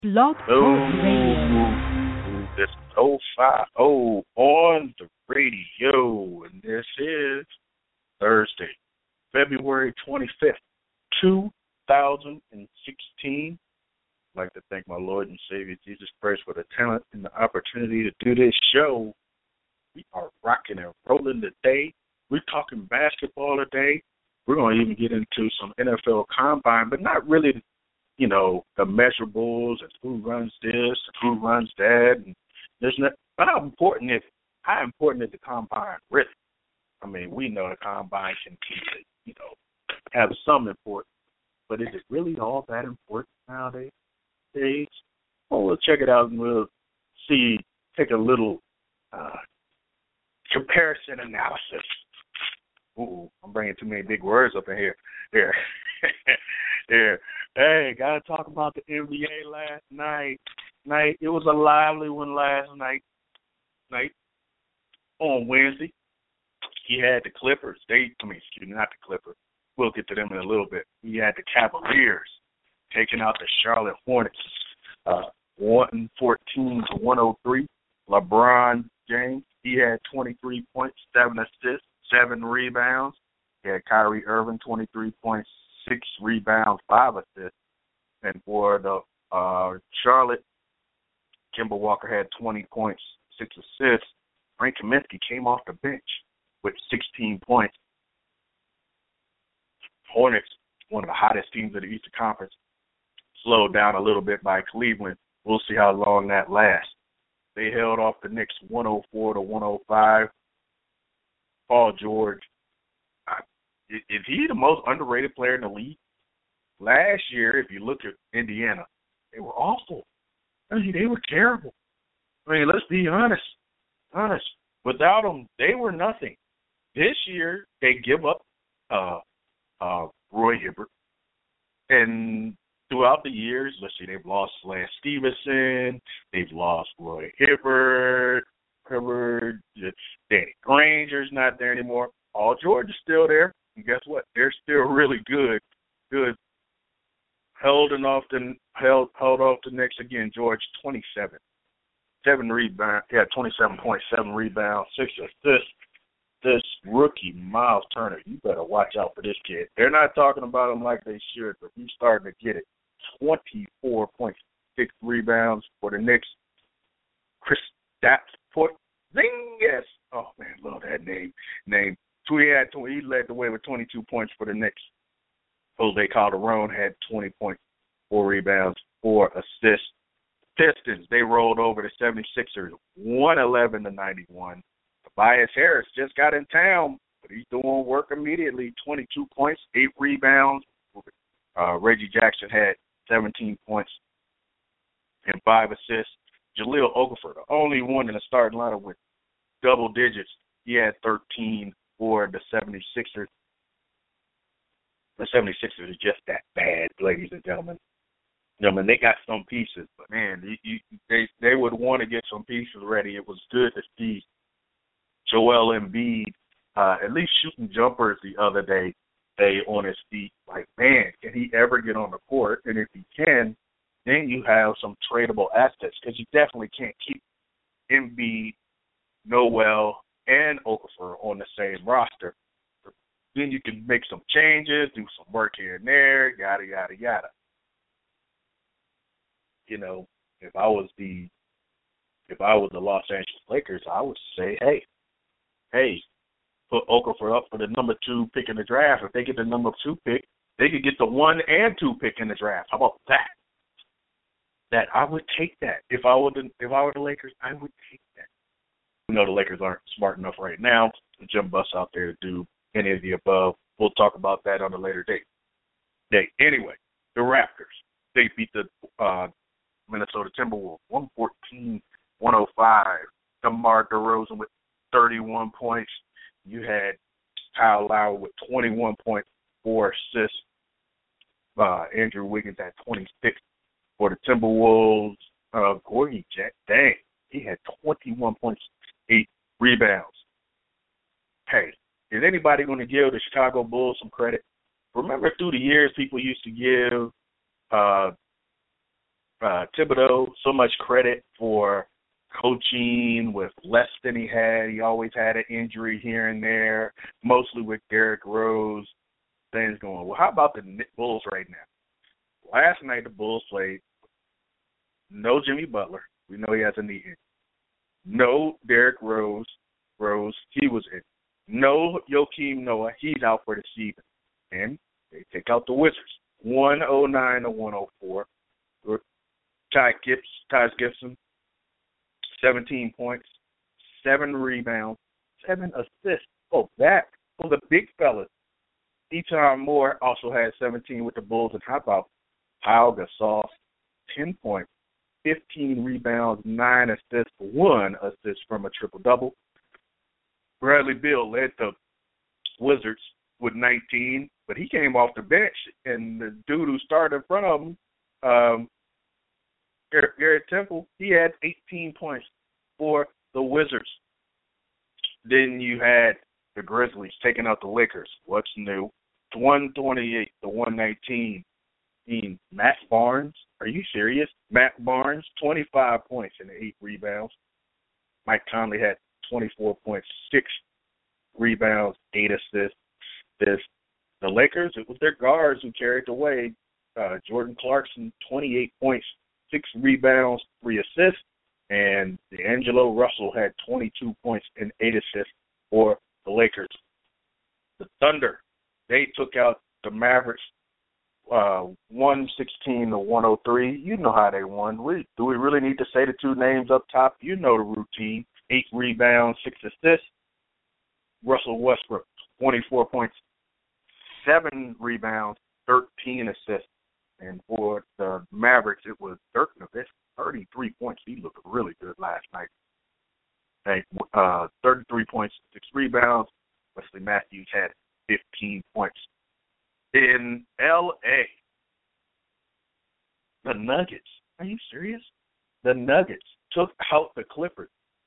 Blog Talk Radio. This is 050 on the radio, and this is Thursday, February 25th, 2016. I'd like to thank my Lord and Savior Jesus Christ for the talent and the opportunity to do this show. We are rocking and rolling today. We're talking basketball today. We're going to even get into some NFL combine, but not really, the measurables and who runs this and who runs that. And there's not, but how important is the combine really? I mean, we know the combine can have some importance, but is it really all that important nowadays? Well, we'll check it out and we'll take a little comparison analysis. Ooh, I'm bringing too many big words up in here. There. Hey, got to talk about the NBA last night. It was a lively one last night. On Wednesday, he had the Clippers. Not the Clippers. We'll get to them in a little bit. He had the Cavaliers taking out the Charlotte Hornets, 114-103. LeBron James, he had 23 points, 7 assists, 7 rebounds. He had Kyrie Irving, 23 points, 6 rebounds, 5 assists. And for the Charlotte, Kemba Walker had 20 points, 6 assists. Frank Kaminsky came off the bench with 16 points. Hornets, one of the hottest teams of the Eastern Conference, slowed down a little bit by Cleveland. We'll see how long that lasts. They held off the Knicks 104-105. Paul George, is he the most underrated player in the league? Last year, if you look at Indiana, they were awful. They were terrible. Let's be honest. Without them, they were nothing. This year, they give up Roy Hibbert. And throughout the years, they've lost Lance Stevenson. They've lost Roy Hibbert. Danny Granger's not there anymore. Paul George is still there. And guess what? They're still really good. Held off the Knicks again. George, 27. 7 rebounds. Yeah, 27.7 rebounds, 6 assists. This rookie, Miles Turner, you better watch out for this kid. They're not talking about him like they should, but he's starting to get it. 24.6 rebounds for the Knicks. Kristaps Oh, man, love that name. He led the way with 22 points for the Knicks. Jose Calderon had 20.4 rebounds, 4 assists. Pistons, they rolled over the 76ers, 111-91. Tobias Harris just got in town, but he's doing work immediately. 22 points, 8 rebounds. Reggie Jackson had 17 points and 5 assists. Jahlil Okafor, the only one in the starting lineup with double digits. He had 13 for the 76ers. The 76ers are just that bad, ladies and gentlemen. They got some pieces, but, man, they would want to get some pieces ready. It was good to see Joel Embiid at least shooting jumpers the other day, stay on his feet. Like, man, can he ever get on the court? And if he can, then you have some tradable assets because you definitely can't keep Embiid, Noel, and Okafor on the same roster. Then you can make some changes, do some work here and there, yada, yada, yada. If I was the Los Angeles Lakers, I would say, hey, put Okafor up for the number 2 pick in the draft. If they get the number 2 pick, they could get the 1 and 2 pick in the draft. How about that? That I would take that. If I were the Lakers, I would take that. The Lakers aren't smart enough right now to jump us out there to do any of the above. We'll talk about that on a later date. Anyway, the Raptors, they beat the Minnesota Timberwolves 114-105. DeMar DeRozan with 31 points. You had Kyle Lowry with 21.4 assists. Andrew Wiggins at 26 for the Timberwolves. Gorgie Jack, he had 21 points, 8 rebounds. Hey, is anybody going to give the Chicago Bulls some credit? Remember through the years, people used to give Thibodeau so much credit for coaching with less than he had. He always had an injury here and there, mostly with Derrick Rose. Things going, well, how about the Bulls right now? Last night the Bulls played no Jimmy Butler. We know he has a knee injury. No Derrick Rose, he was in. No Joakim Noah, he's out for the season. And they take out the Wizards, 109 to 104. Taj Gibson, 17 points, 7 rebounds, 7 assists. Oh, that for the big fellas. Etan Moore also had 17 with the Bulls. And how about Pau Gasol, 10 points, 15 rebounds, 9 assists, 1 assist from a triple-double. Bradley Beal led the Wizards with 19, but he came off the bench, and the dude who started in front of him, Garrett Temple, he had 18 points for the Wizards. Then you had the Grizzlies taking out the Lakers. What's new? 128 to 119. Matt Barnes, are you serious? Matt Barnes, 25 points and 8 rebounds. Mike Conley had 24 points, 6 rebounds, 8 assists. The Lakers, it was their guards who carried the way. Jordan Clarkson, 28 points, 6 rebounds, 3 assists. And D'Angelo Russell had 22 points and 8 assists for the Lakers. The Thunder, they took out the Mavericks 116 to 103. You know how they won. Do we really need to say the two names up top? You know the routine. 8 rebounds, 6 assists. Russell Westbrook, 24 points, 7 rebounds, 13 assists. And for the Mavericks, it was Dirk Nowitzki, 33 points. He looked really good last night. 33 points, 6 rebounds. Wesley Matthews had 15 points. In L.A., the Nuggets, are you serious? The Nuggets took out the Clippers,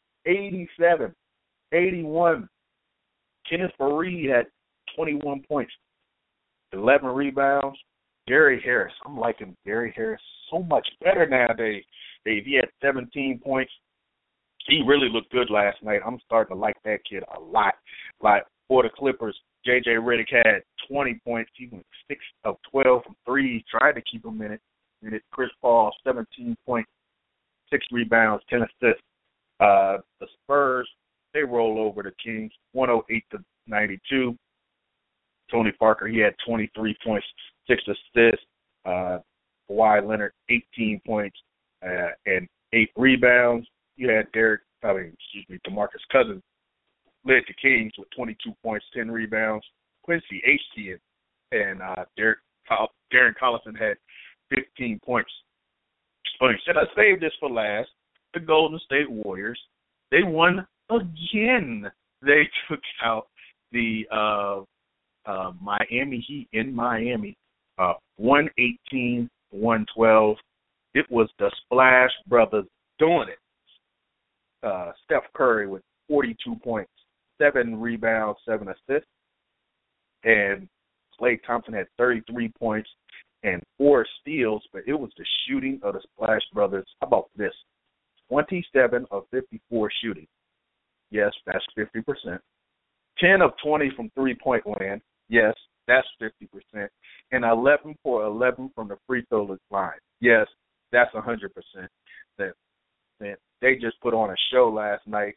87-81. Kenneth Faried had 21 points, 11 rebounds. Gary Harris, I'm liking Gary Harris so much better nowadays. He had 17 points. He really looked good last night. I'm starting to like that kid a lot. Like for the Clippers, J.J. Redick had 20 points. He went 6 of 12 from 3. He tried to keep him in it. And Chris Paul, 17 points, 6 rebounds, 10 assists. The Spurs, they roll over the Kings, 108 to 92. Tony Parker, he had 23 points, 6 assists. Kawhi Leonard, 18 points and 8 rebounds. You had DeMarcus Cousins led the Kings with 22 points, 10 rebounds. Quincy Achian and Darren Collison had 15 points. But instead, I saved this for last. The Golden State Warriors, they won again. They took out the Miami Heat in Miami, 118-112. It was the Splash Brothers doing it. Steph Curry with 42 points, 7 rebounds, 7 assists. And Klay Thompson had 33 points and 4 steals, but it was the shooting of the Splash Brothers. How about this? 27 of 54 shooting. Yes, that's 50%. 10 of 20 from three-point land. Yes, that's 50%. And 11 for 11 from the free throw line. Yes, that's 100%. They just put on a show last night.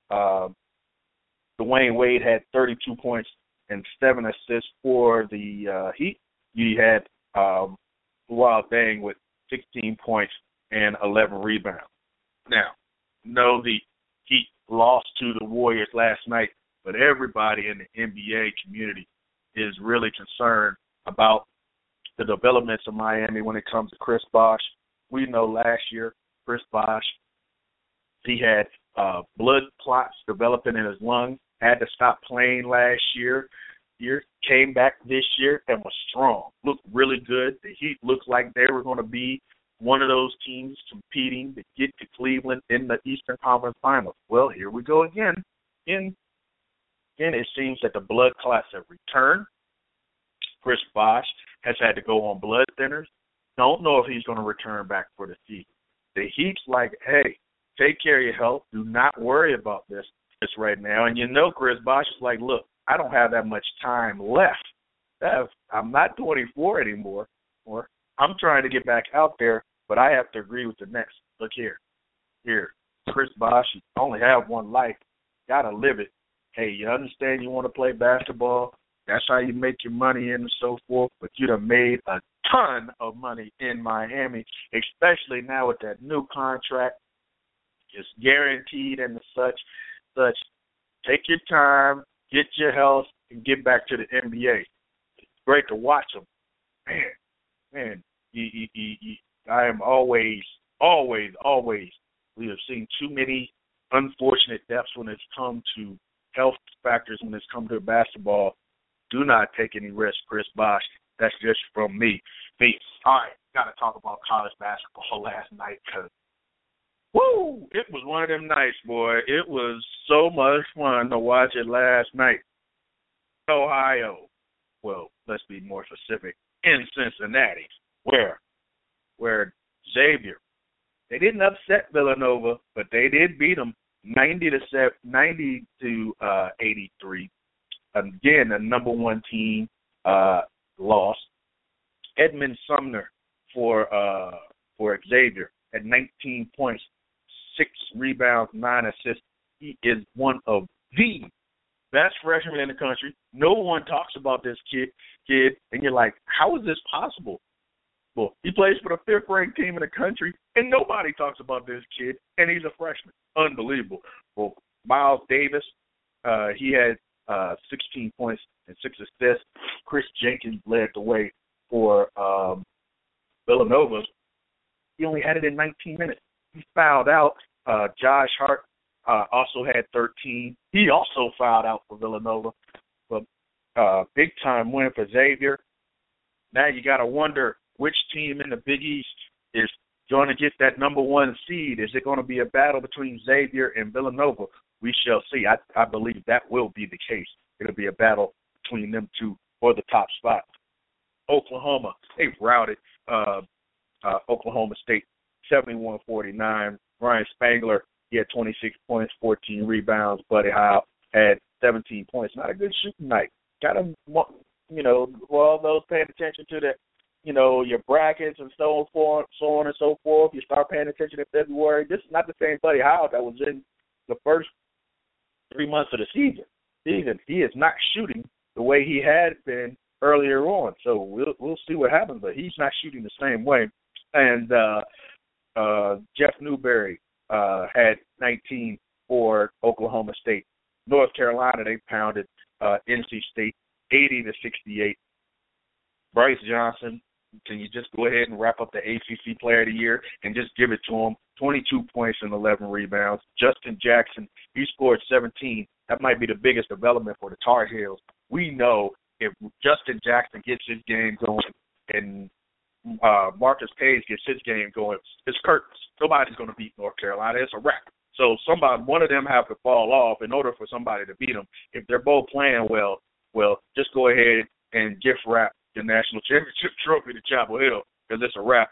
Dwayne Wade had 32 points and 7 assists for the Heat. You had Luol Deng with 16 points and 11 rebounds. Now, no, the Heat lost to the Warriors last night, but everybody in the NBA community is really concerned about the developments of Miami when it comes to Chris Bosh. We know last year, Chris Bosh, he had blood clots developing in his lungs, had to stop playing last year, came back this year and was strong, looked really good. The Heat looked like they were going to be one of those teams competing to get to Cleveland in the Eastern Conference Finals. Well, here we go again. Again, it seems that the blood clots have returned. Chris Bosh has had to go on blood thinners. Don't know if he's going to return back for the season. The Heat's like, hey, take care of your health. Do not worry about this right now. And Chris Bosh is like, look, I don't have that much time left. I'm not 24 anymore. Or I'm trying to get back out there, but I have to agree with the Nets. Look here. Chris Bosh, you only have one life. Got to live it. Hey, you understand you want to play basketball. That's how you make your money and so forth. But you'd have made a ton of money in Miami, especially now with that new contract. It's guaranteed and such. Take your time, get your health, and get back to the NBA. It's great to watch them. Man, I am always, we have seen too many unfortunate deaths when it's come to health factors, when it's come to basketball. Do not take any risk, Chris Bosh. That's just from me. All right, got to talk about college basketball last night because, woo, it was one of them nights, boy. It was so much fun to watch it last night. Ohio, well, let's be more specific, in Cincinnati, where Xavier, they didn't upset Villanova, but they did beat them 90 to 83. Again, the number one team lost. Edmund Sumner for Xavier at 19 points, 6 rebounds, 9 assists. He is one of the best freshmen in the country. No one talks about this kid, and you're like, how is this possible? Well, he plays for the fifth-ranked team in the country, and nobody talks about this kid, and he's a freshman. Unbelievable. Well, Miles Davis, he had 16 points and 6 assists. Chris Jenkins led the way for Villanova. He only had it in 19 minutes. He fouled out. Josh Hart also had 13. He also fouled out for Villanova. But big-time win for Xavier. Now you got to wonder which team in the Big East is going to get that number one seed. Is it going to be a battle between Xavier and Villanova? We shall see. I believe that will be the case. It'll be a battle between them two for the top spot. Oklahoma, they routed Oklahoma State 71-49. Ryan Spangler, he had 26 points, 14 rebounds. Buddy Hield had 17 points. Not a good shooting night. Got to, for all those paying attention to your brackets and so on and so forth. You start paying attention in February. This is not the same Buddy Hield that was in the first 3 months of the season. He is not shooting the way he had been earlier on. So we'll see what happens, but he's not shooting the same way. And Jeff Newberry had 19 for Oklahoma State. North Carolina, they pounded NC State 80-68. Bryce Johnson, can you just go ahead and wrap up the ACC Player of the Year and just give it to him? 22 points and 11 rebounds. Justin Jackson, he scored 17. That might be the biggest development for the Tar Heels. We know if Justin Jackson gets his game going and Marcus Page gets his game going, it's curtains. Nobody's going to beat North Carolina. It's a wrap. So one of them have to fall off in order for somebody to beat them. If they're both playing well, just go ahead and gift wrap the national championship trophy to Chapel Hill because it's a wrap.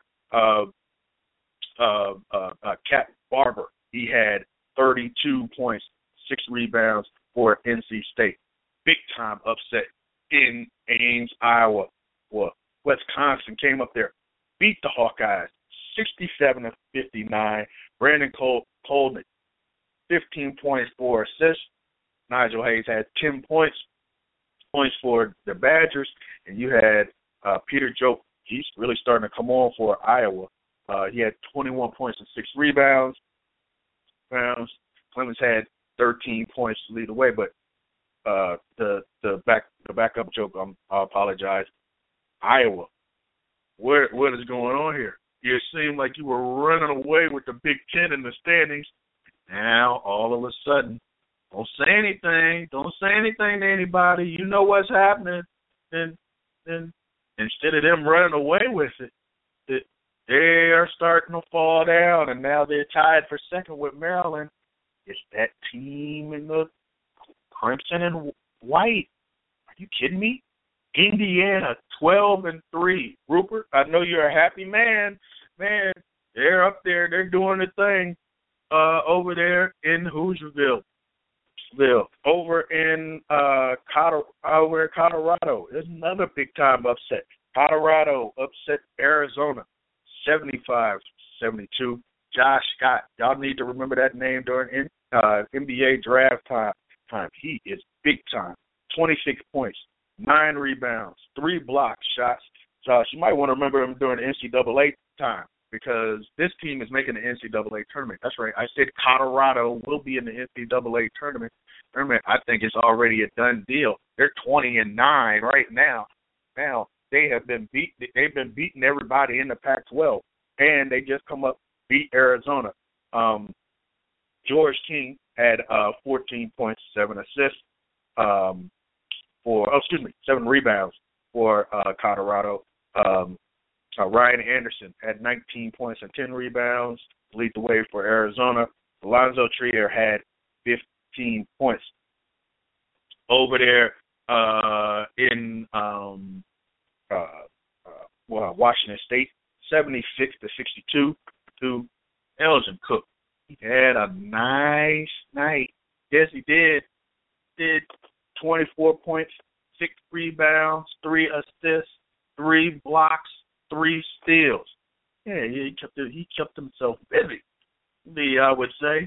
Cat Barber, he had 32 points, 6 rebounds for NC State. Big-time upset in Ames, Iowa. Well, Wisconsin came up there, beat the Hawkeyes 67-59. Brandon Coleman, 15 points, 4 assists. Nigel Hayes had 10 points for the Badgers. And you had Peter Joke. He's really starting to come on for Iowa. He had 21 points and 6 rebounds. Clemens had 13 points to lead the way, but the backup joke, I apologize. Iowa, what is going on here? You seemed like you were running away with the Big Ten in the standings. Now, all of a sudden, don't say anything. Don't say anything to anybody. You know what's happening. And instead of them running away with it, they are starting to fall down, and now they're tied for second with Maryland. It's that team in the crimson and white. Are you kidding me? Indiana 12-3. Rupert, I know you're a happy man. Man, they're up there. They're doing the thing over there in Hoosieville. Over in Colorado. There's another big time upset. Colorado upset Arizona 75-72. Josh Scott. Y'all need to remember that name during NBA draft time. He is big time. 26 points, 9 rebounds, 3 block shots. Josh, you might want to remember him during the NCAA time because this team is making the NCAA tournament. That's right. I said Colorado will be in the NCAA tournament. I think it's already a done deal. They're 20-9 right now. Now they've been beating everybody in the Pac-12, and they just come up beat Arizona. George King had 14 points, 7 assists, 7 rebounds for Colorado. Ryan Anderson had 19 points and 10 rebounds, lead the way for Arizona. Alonzo Trier had 15 points. Over there in Washington State, 76-62 to Elgin Cook. He had a nice night. Yes, he did. Did 24 points, 6 rebounds, 3 assists, 3 blocks, 3 steals. Yeah, he kept himself busy, I would say.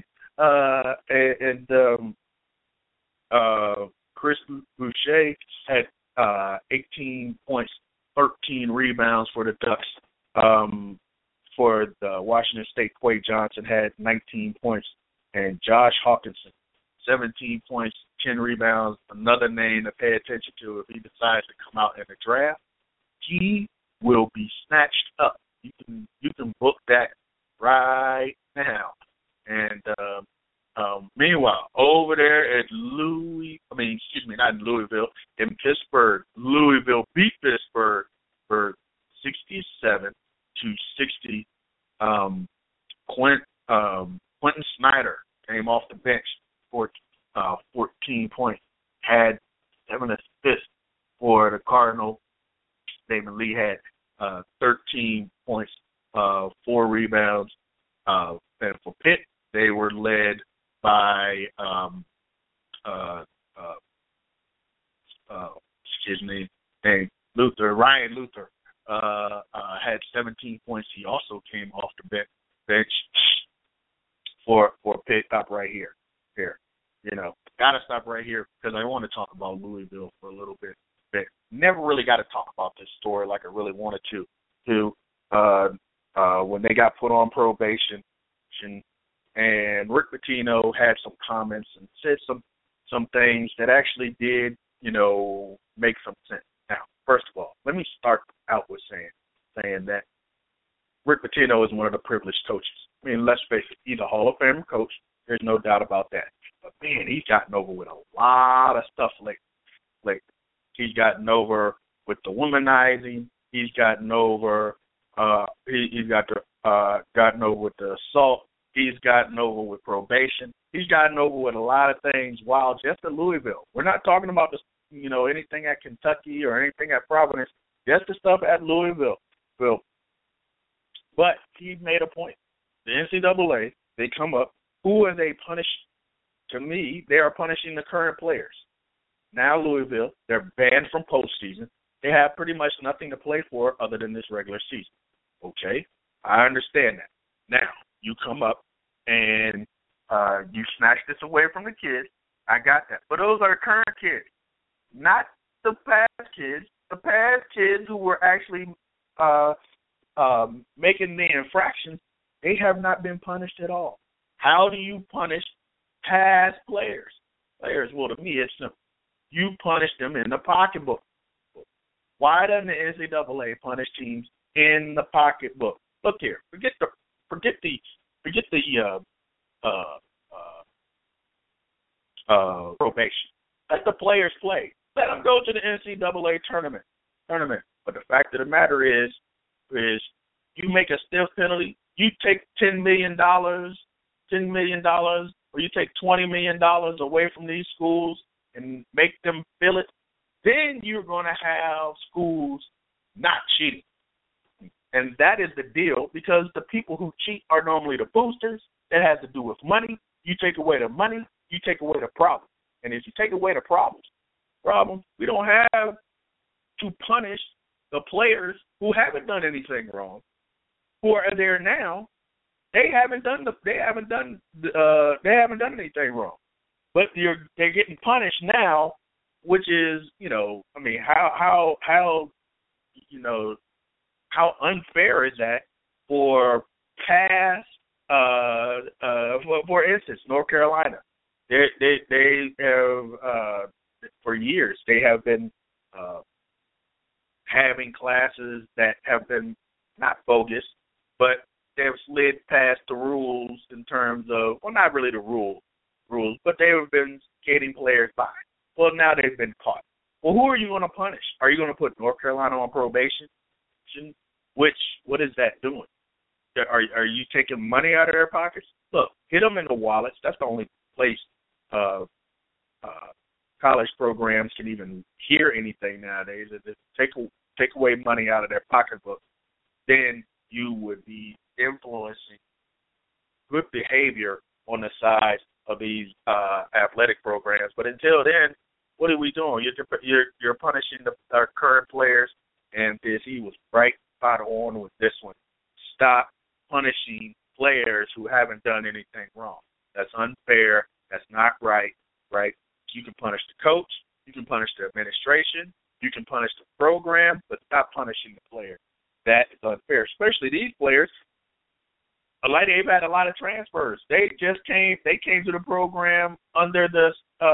Chris Boucher had 18 points, 13 rebounds for the Ducks. For the Washington State, Quay Johnson had 19 points. And Josh Hawkinson, 17 points, 10 rebounds. Another name to pay attention to if he decides to come out in the draft. He will be snatched up. You can book that right now. And meanwhile, over there at not in Louisville, in Pittsburgh, Louisville beat Pittsburgh for 67-60. Quentin Snyder came off the bench for 14 points, had 7 assists for the Cardinals. Damon Lee had 13 points, 4 rebounds. And for Pitt, they were led by Ryan Luther had 17 points. He also came off the bench for Pitt. Stop right here. Gotta stop right here because I want to talk about Louisville for a little bit. Never really got to talk about this story like I really wanted to. When they got put on probation, and Rick Pitino had some comments and said some things that actually did, make some sense. Now, first of all, let me start out with saying that Rick Pitino is one of the privileged coaches. I mean, let's face it, he's a Hall of Fame coach. There's no doubt about that. But, man, he's gotten over with a lot of stuff lately. He's gotten over with the womanizing. He's gotten over gotten over with the assault. He's gotten over with probation. He's gotten over with a lot of things while just at Louisville. We're not talking about anything at Kentucky or anything at Providence, just the stuff at Louisville. But he made a point. The NCAA, they come up. Who are they punished? To me, they are punishing the current players. Now Louisville, they're banned from postseason. They have pretty much nothing to play for other than this regular season. Okay, I understand that. Now, you come up and you snatch this away from the kids. I got that. But those are the current kids, not the past kids. The past kids who were actually making the infractions, they have not been punished at all. How do you punish past players? Well, to me, it's simple. You punish them in the pocketbook. Why doesn't the NCAA punish teams in the pocketbook? Look here, forget the probation. Let the players play. Let them go to the NCAA tournament. But the fact of the matter is you make a stiff penalty. You take $10 million, or you take $20 million away from these schools and make them feel it. then you're going to have schools not cheating. And that is the deal, because the people who cheat are normally the boosters. That has to do with money. You take away the money, you take away the problem. And if you take away the problem, we don't have to punish the players who haven't done anything wrong, who are there now. They haven't done anything wrong, but they're getting punished now, which is, how unfair is that for past? For instance, North Carolina, they have for years they have been having classes that have been not bogus, but they have slid past the rules in terms of, well, not really the rules, but they have been skating players by. Well, now they've been caught. Well, who are you going to punish? Are you going to put North Carolina on probation? What is that doing? Are you taking money out of their pockets? Look, hit them in the wallets. That's the only place college programs can even hear anything nowadays. If they take away money out of their pocketbook, then you would be influencing good behavior on the side of these athletic programs. But until then, what are we doing? You're punishing our current players, and he was right spot on with this one. Stop punishing players who haven't done anything wrong. That's unfair. That's not right. You can punish the coach. You can punish the administration. You can punish the program, but stop punishing the player. That is unfair, especially these players. They've had a lot of transfers. They came to the program under the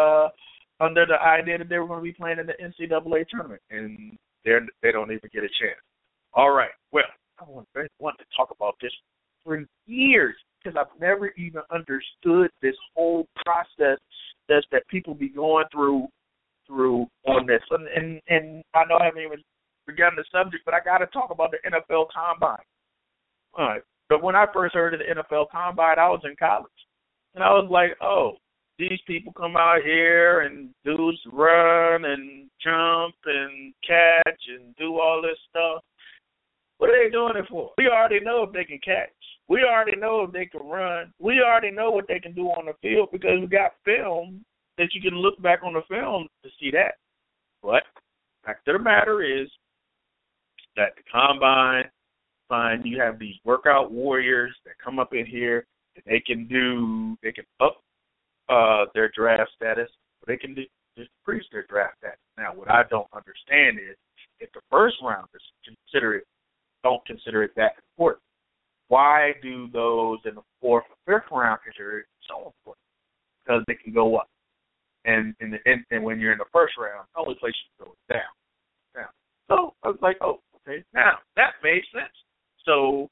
idea that they were going to be playing in the NCAA tournament, and they don't even get a chance. All right. Well, I want to talk about this for years because I've never even understood this whole process that people be going through on this. And I know I haven't even begun the subject, but I got to talk about the NFL Combine. All right. But when I first heard of the NFL Combine, I was in college. And I was like, oh, these people come out here and dudes run and jump and catch and do all this stuff. What are they doing it for? We already know if they can catch. We already know if they can run. We already know what they can do on the field because we got film that you can look back on the film to see that. But fact of the matter is that the Combine, you have these workout warriors that come up in here and they can up their draft status, or they can just increase their draft status. Now, what I don't understand is if the first rounders don't consider it that important, why do those in the fourth or fifth round consider it so important? Because they can go up. And when you're in the first round, the only place you can go is down. So I was like, oh, okay, now that made sense. So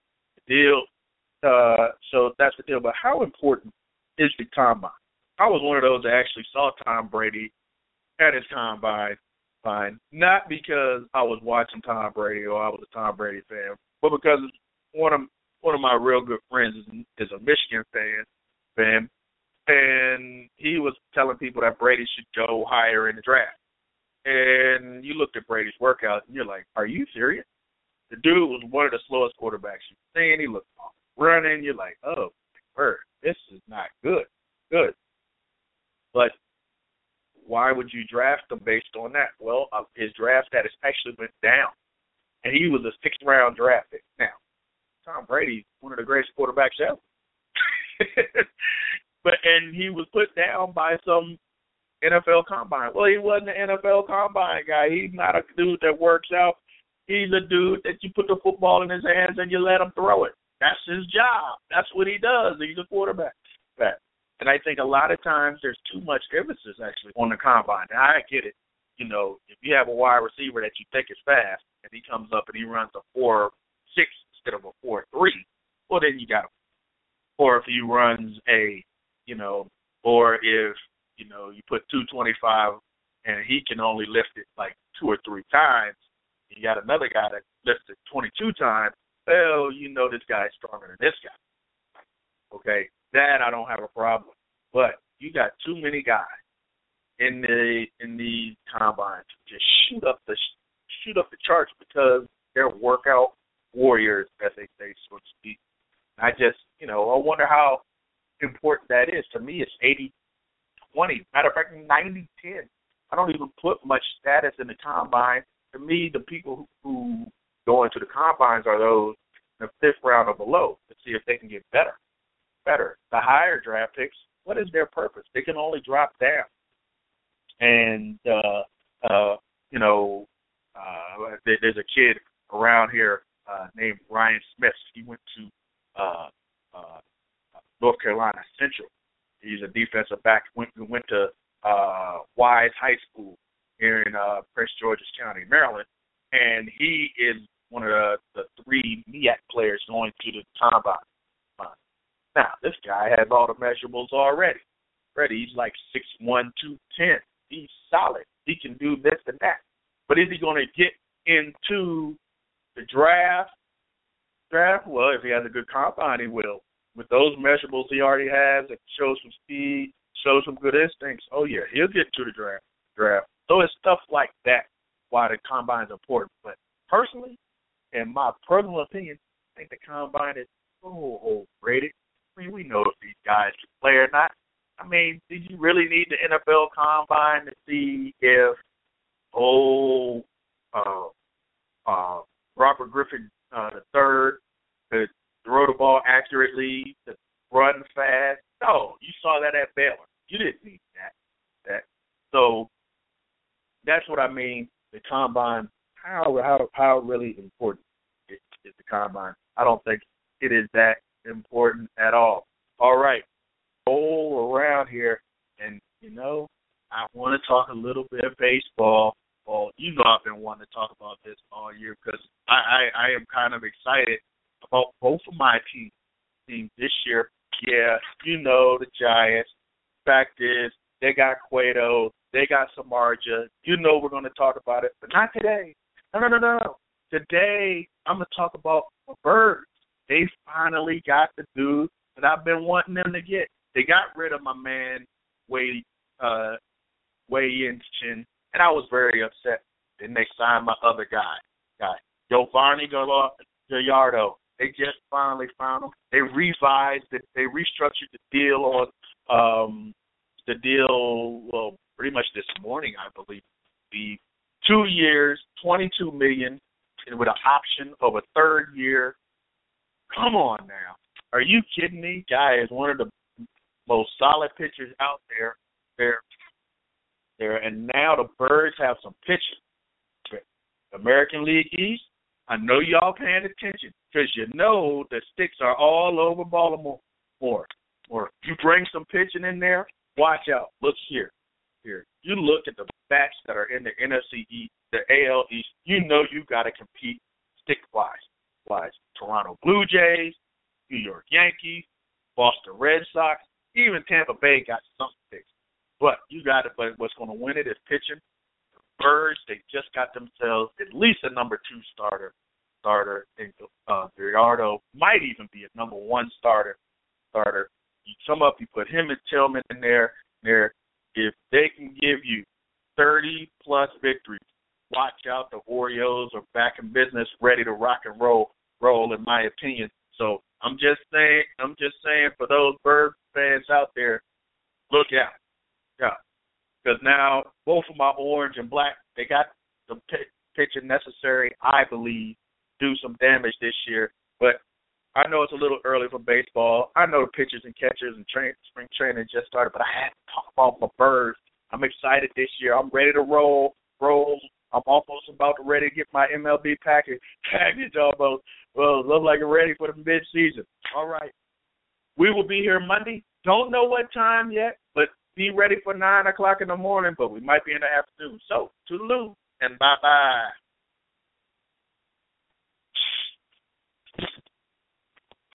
that's the deal. But how important is the Combine? I was one of those that actually saw Tom Brady at his Combine, not because I was watching Tom Brady or I was a Tom Brady fan, but because one of my real good friends is a Michigan fan, and he was telling people that Brady should go higher in the draft. And you looked at Brady's workout, and you're like, are you serious? The dude was one of the slowest quarterbacks you've seen. He looked running. You're like, oh, this is not good. But why would you draft him based on that? Well, his draft status actually went down, and he was a sixth-round draft pick. Now, Tom Brady, one of the greatest quarterbacks ever. And he was put down by some NFL Combine. Well, he wasn't an NFL Combine guy. He's not a dude that works out. He's a dude that you put the football in his hands and you let him throw it. That's his job. That's what he does. He's a quarterback. And I think a lot of times there's too much emphasis actually on the Combine. Now, I get it. If you have a wide receiver that you think is fast and he comes up and he runs a 4.6 instead of a 4.3, well, then you got him. Or if he runs or if, you put 225 and he can only lift it like 2 or 3 times, you got another guy that lifts it 22 times, well, this guy's stronger than this guy. Okay, that I don't have a problem with. But you got too many guys in the combine just shoot up the charts because they're workout warriors, as they say, so to speak. I just, I wonder how important that is. To me, it's 80-20. Matter of fact, 90-10. I don't even put much status in the combine. To me, the people who go into the combines are those in the fifth round or below to see if they can get better. The higher draft picks, what is their purpose? They can only drop down. And, there's a kid around here named Ryan Smith. He went to North Carolina Central. He's a defensive back. Went to Wise High School here in Prince George's County, Maryland. And he is one of the three MEAC players going to the combine. Now, this guy has all the measurables already. He's like 6'1", 210. He's solid. He can do this and that. But is he going to get into the draft? Well, if he has a good combine, he will. With those measurables he already has, that shows some speed, shows some good instincts, oh, yeah, he'll get to the draft. So it's stuff like that why the combine is important. But personally, in my personal opinion, I think the combine is so overrated. I mean, we know if these guys can play or not. I mean, did you really need the NFL combine to see if Robert Griffin III could throw the ball accurately, to run fast? No, you saw that at Baylor. You didn't need that. So that's what I mean. The combine, how really important is the combine? I don't think it is that important at all. All right. Roll around here, and I want to talk a little bit of baseball. Well, I've been wanting to talk about this all year because I am kind of excited about both of my teams this year. Yeah, the Giants. Fact is, they got Cueto, they got Samardzija. We're going to talk about it, but not today. No. Today, I'm going to talk about the Birds. They finally got the dude that I've been wanting them to get. They got rid of my man, Wei Yin-Chin, and I was very upset. Then they signed my other guy, Giovanni Gallardo. They just finally found him. They revised it. They restructured the deal pretty much this morning, I believe. The 2 years, $22 million, and with an option of a third year. Come on now. Are you kidding me? Guy is one of the most solid pitchers out there. And now the Birds have some pitching. American League East, I know y'all paying attention because the sticks are all over Baltimore. Or you bring some pitching in there, watch out. Look here. You look at the bats that are in the NFC East, the AL East, you got to compete stick-wise. Toronto Blue Jays, New York Yankees, Boston Red Sox, even Tampa Bay got some sticks. But but what's going to win it is pitching. The Birds, they just got themselves at least a number 2 starter. And Gallardo might even be a number 1 starter. You sum up, you put him and Tillman in there. If they can give you 30-plus victories, watch out. The Orioles are back in business, ready to rock and roll, in my opinion. So I'm just saying for those Bird fans out there, look out. Yeah. Because now both of my orange and black, they got the pitching necessary, I believe, to do some damage this year. But I know it's a little early for baseball. I know the pitchers and catchers and spring training just started, but I had to talk about my Birds. I'm excited this year. I'm ready to roll. I'm almost about ready to get my MLB package almost. Well, look like I'm ready for the mid-season. All right. We will be here Monday. Don't know what time yet, but be ready for 9 o'clock in the morning, but we might be in the afternoon. So, toodaloo and bye-bye.